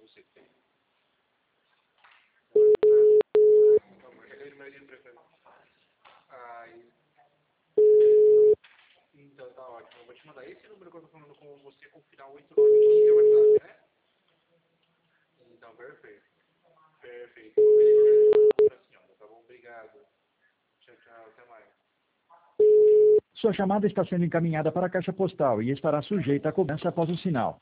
você que tem. Então tá ótimo. Eu vou te mandar esse número que eu tô falando com você com o final 8915 é o WhatsApp, né? Então, perfeito. Perfeito. Eu vou verificar pra senhora, tá bom? Obrigado. Tchau, tchau. Até mais. Sua chamada está sendo encaminhada para a caixa postal e estará sujeita a cobrança após o sinal.